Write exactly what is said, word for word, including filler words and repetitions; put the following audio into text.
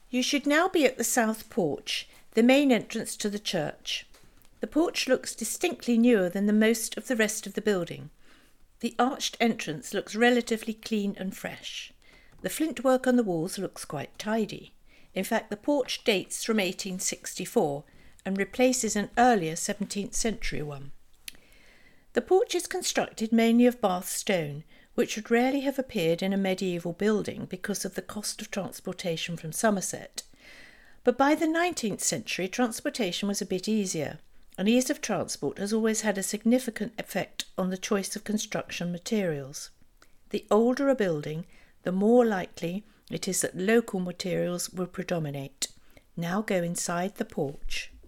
You should now be at the south porch, the main entrance to the church. The porch looks distinctly newer than the most of the rest of the building. The arched entrance looks relatively clean and fresh. The flint work on the walls looks quite tidy. In fact, the porch dates from eighteen sixty-four and replaces an earlier seventeenth century one. The porch is constructed mainly of Bath stone, which would rarely have appeared in a medieval building because of the cost of transportation from Somerset. But by the nineteenth century, transportation was a bit easier, and ease of transport has always had a significant effect on the choice of construction materials. The older a building, the more likely it is that local materials will predominate. Now go inside the porch.